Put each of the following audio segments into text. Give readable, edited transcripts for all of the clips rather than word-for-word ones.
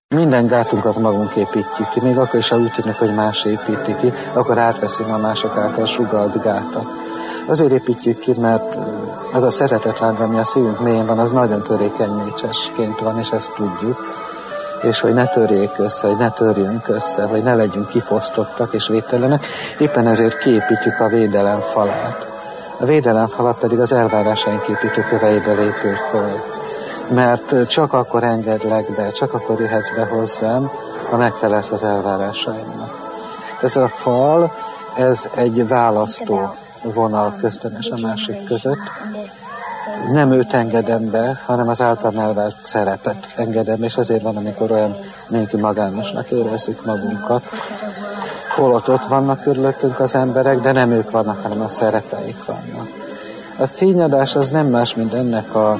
Minden gátunkat magunk építjük ki, még akkor is, ha úgy tűnik, hogy más építi ki, akkor átveszünk a mások által sugalt gátat. Azért építjük ki, mert az a szeretetláng, ami a szívünk mélyén van, az nagyon törékeny mécsesként van, és ezt tudjuk. És hogy ne törjék össze, hogy ne törjünk össze, hogy ne legyünk kifosztottak és védtelenek. Éppen ezért kiépítjük a védelem falát. A védelem falat pedig az elvárásaink építőköveiből épül föl. Mert csak akkor engedlek be, csak akkor jöhetsz be hozzám, ha megfelelsz az elvárásaimnak. Ez a fal, ez egy választó vonal köztem és a másik között. Nem őt engedem be, hanem az általam elvált szerepet engedem, és ezért van, amikor olyan néki magánosnak érezzük magunkat. Holott ott vannak körülöttünk az emberek, de nem ők vannak, hanem a szerepeik vannak. A fényadás az nem más, mint ennek a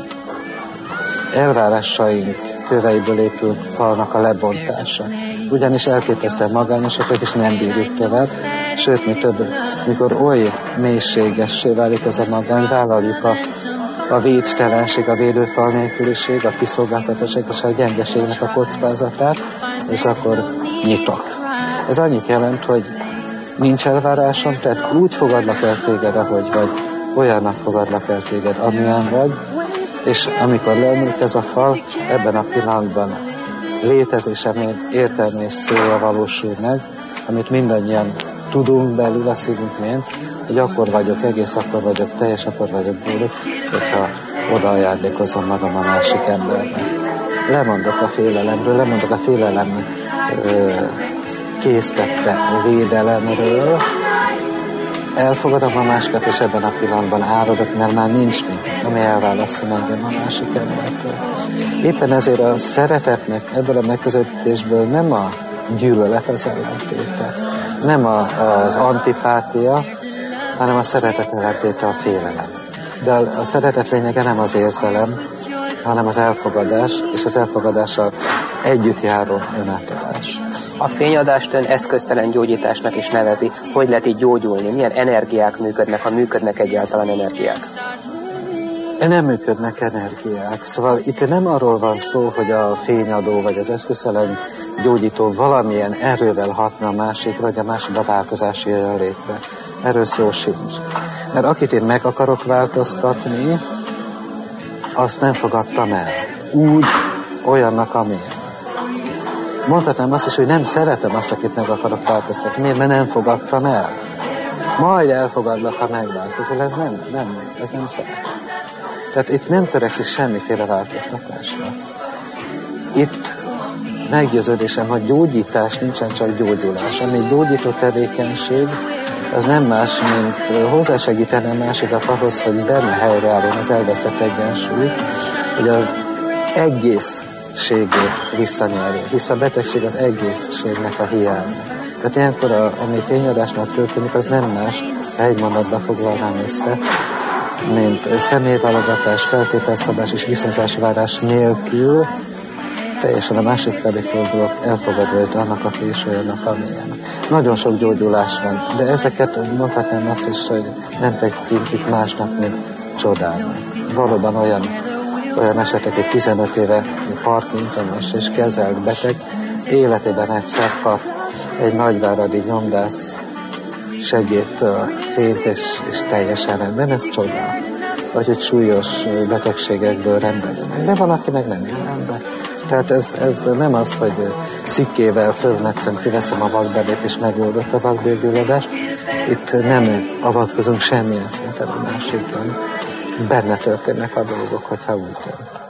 elvárásaink köveiből épült falnak a lebontása. Ugyanis elképesztően magányosak, és nem bírjuk tovább. Sőt, mi több, mikor oly mélységessé válik ez a magány, vállaljuk a védtelenség, a védőfal nélküliség, a kiszolgáltatottság és a gyengeségnek a kockázatát, és akkor nyitok. Ez annyit jelent, hogy nincs elvárásom, tehát úgy fogadlak el téged, ahogy vagy, olyannak fogadlak el téged, amilyen vagy, és amikor leomlik ez a fal, ebben a pillanatban létezésem értelme és célja valósul meg, amit mindannyian tudunk belül a szívünk mélyén, hogy akkor vagyok egész, akkor vagyok teljes, akkor vagyok boldog, hogyha oda ajándékozom magam a másik embernek. Lemondok a félelemről, lemondok a félelem késztette védelemről, elfogadom a másikat, és ebben a pillanatban áradok, mert már nincs mit, ami elválaszol engem a másik embertől. Éppen ezért a szeretetnek ebből a megközelítésből nem a gyűlölet az ellentéte, nem az antipátia, hanem a szeretet ellentéte a félelem. De a szeretet lényege nem az érzelem, hanem az elfogadás, és az elfogadással együtt járó önátadás. A fényadást ön eszköztelen gyógyításnak is nevezi. Hogy lehet így gyógyulni? Milyen energiák működnek, ha működnek egyáltalán energiák? Nem működnek energiák. Szóval itt nem arról van szó, hogy a fényadó vagy az eszköztelen gyógyító valamilyen erővel hatna a másikra, hogy a másikba változás jöjjön létre. Erről szó sincs. Mert akit én meg akarok változtatni, azt nem fogadtam el. Úgy, olyannak, amilyen. Mondhatnám azt is, hogy nem szeretem azt, akit meg akarok változtatni. Miért? Mert nem fogadtam el. Majd elfogadlak, ha megváltozol. Ez nem szeret. Tehát itt nem törekszik semmiféle változtatásra. Itt meggyőződésem, hogy gyógyítás nincsen, csak gyógyulás. Ami egy gyógyító tevékenység, az nem más, mint hozzásegíteni a másikat ahhoz, hogy benne helyreálljon az elvesztett egyensúly, hogy az egészségét visszanyerje, hisz a betegség az egészségnek a hiánya. Tehát ilyenkor, ami fényadásnak történik, az nem más, egy mondatba foglalnám össze, mint személyválogatás, feltételszabás és viszonzásvárás nélkül teljesen a másik felé fordulok, elfogadva őt annak, aki is olyannak, amilyen. Nagyon sok gyógyulás van, de ezeket mondhatnám azt is, hogy nem tekintjük másnak, mint csodának. Valóban olyan esetek, egy 15 éve Parkinsonos és kezelt beteg életében egyszer kap egy nagyváradi nyomdász segédtől fényt és teljesen rendben, ez csoda. Vagy hogy súlyos betegségekből rendben jön. De van, aki meg nem jön rendben. Tehát ez nem az, hogy szikkével fölmetszem, kiveszem a vakbelét és megoldott a vakbélgyulladás. Itt nem avatkozunk semmilyen szinten a másikban. Benne történnek a dolgok, hogyha úgy jön.